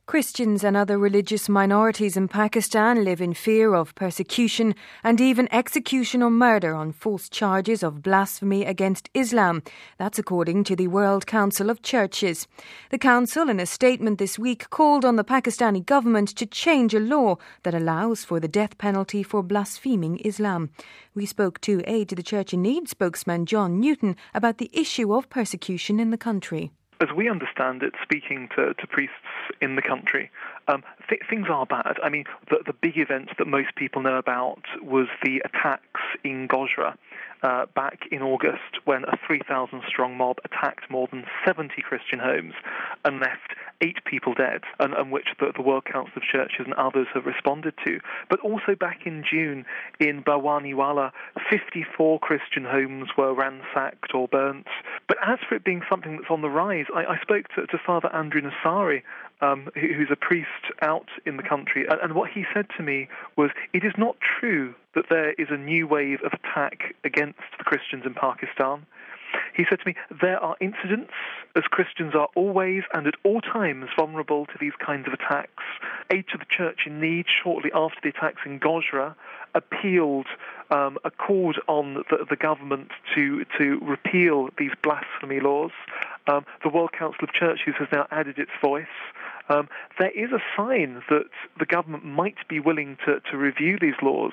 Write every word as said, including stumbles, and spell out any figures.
Christians and other religious minorities in Pakistan live in fear of persecution and even execution or murder on false charges of blasphemy against Islam. That's according to the World Council of Churches. The council, in a statement this week, called on the Pakistani government to change a law that allows for the death penalty for blaspheming Islam. We spoke to Aid to the Church in Need spokesman John Newton about the issue of persecution in the country. As we understand it, speaking to, to priests in the country, um, th- things are bad. I mean, the, the big event that most people know about was the attacks in Gojra uh, back in August, when a three thousand strong mob attacked more than seventy Christian homes and left eight people dead, and, and which the, the World Council of Churches and others have responded to. But also back in June in Bawaniwala, fifty-four Christian homes were ransacked or burnt. But as for it being something that's on the rise, I, I spoke to, to Father Andrew Nassari, um, who, who's a priest out in the country, and, and what he said to me was, it is not true that there is a new wave of attack against the Christians in Pakistan. He said to me, there are incidents, as Christians are always and at all times vulnerable to these kinds of attacks. Aid to the Church in Need, shortly after the attacks in Gojra, appealed, um, a called on the, the government to, to repeal these blasphemy laws. Um, the World Council of Churches has now added its voice. Um, there is a sign that the government might be willing to, to review these laws.